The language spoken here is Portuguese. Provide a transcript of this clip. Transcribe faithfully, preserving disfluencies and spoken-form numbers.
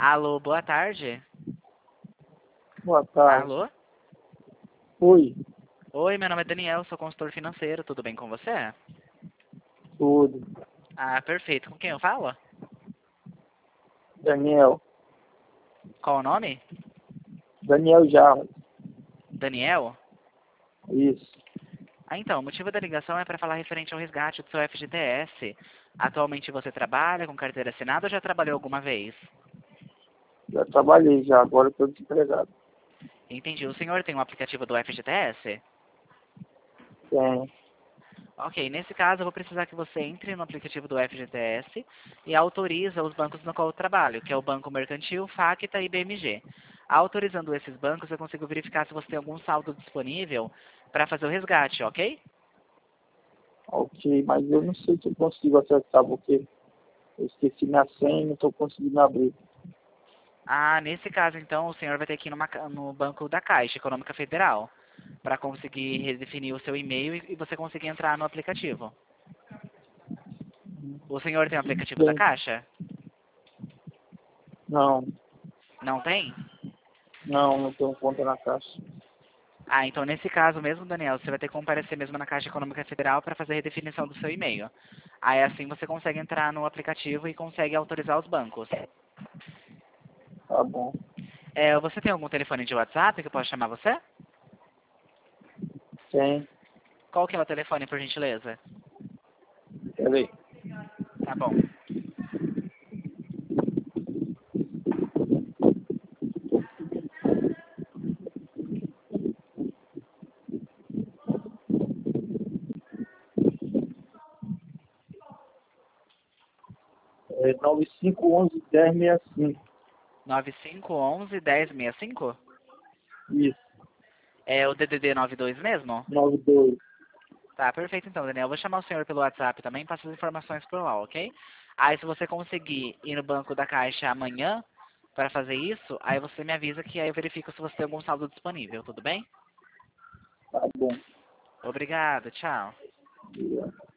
Alô, boa tarde. Boa tarde. Alô? Oi, Oi, meu nome é Daniel, sou consultor financeiro, tudo bem com você? tudo. Ah, perfeito. Com quem eu falo? Daniel. Qual o nome? Daniel Jarro. Daniel? Isso. Ah, então, o motivo da ligação é para falar referente ao resgate do seu F G T S. Atualmente você trabalha com carteira assinada ou já trabalhou alguma vez? Já trabalhei já, agora estou desempregado. Entendi. O senhor tem um aplicativo do F G T S? Tem. Ok, nesse caso eu vou precisar que você entre no aplicativo do F G T S e autoriza os bancos no qual eu trabalho, que é o Banco Mercantil, Facta e B M G. Autorizando esses bancos, eu consigo verificar se você tem algum saldo disponível para fazer o resgate, ok? Ok, mas eu não sei se eu consigo acessar, porque eu esqueci minha senha e não estou conseguindo abrir. Ah, nesse caso então o senhor vai ter que ir numa ca- no banco da Caixa Econômica Federal para conseguir redefinir o seu e-mail e e você conseguir entrar no aplicativo. O senhor tem o Tudo aplicativo da bem. Caixa? Não, Não tem? não, não tenho conta na caixa. Ah, então nesse caso mesmo, Daniel, você vai ter que comparecer mesmo na Caixa Econômica Federal para fazer a redefinição do seu e-mail. Aí assim você consegue entrar no aplicativo e consegue autorizar os bancos. Tá bom. É, você tem algum telefone de WhatsApp que eu possa chamar você? Tem. Qual que é o telefone, por gentileza? Peraí. Tá bom. É nove cinco um um dez sessenta e cinco. nove cinco um um, um zero seis cinco? Isso. É o D D D noventa e dois mesmo? noventa e dois. Tá, perfeito então, Daniel. Eu vou chamar o senhor pelo WhatsApp também, passa as informações por lá, ok? Aí se você conseguir ir no banco da Caixa amanhã para fazer isso, aí você me avisa que aí eu verifico se você tem algum saldo disponível, tudo bem? Tá bom. Obrigado, tchau. Obrigado.